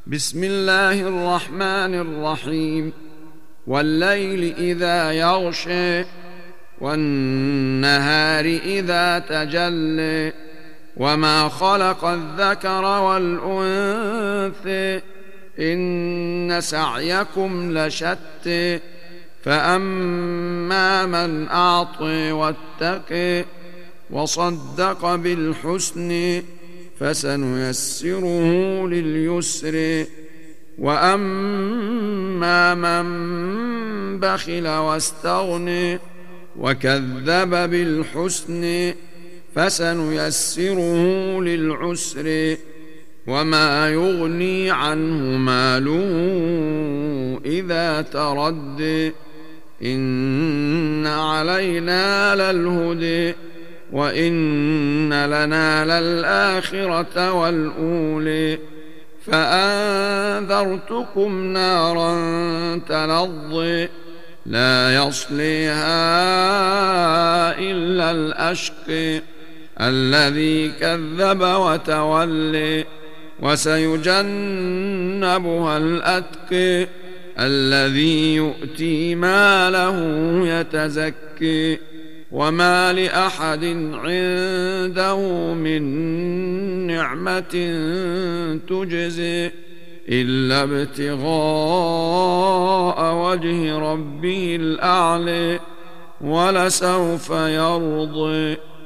بسم الله الرحمن الرحيم. والليل إذا يغشى والنهار إذا تجلى وما خلق الذكر والأنثى إن سعيكم لشتى فأما من أعطى واتقى وصدق بالحسنى فسنيسره لليسر وأما من بخل واستغنى وكذب بالحسنى فسنيسره للعسر وما يغني عنه ماله إذا تردى إن علينا للهدى وإن لنا للآخرة والأولى فأنذرتكم نارا تلظى لا يصليها إلا الأشقى الذي كذب وتولى وسيجنبها الأتقى الذي يؤتي ماله يتزكى وما لأحد عنده من نعمة تجزي إلا ابتغاء وجه ربه الأعلى ولسوف يرضى.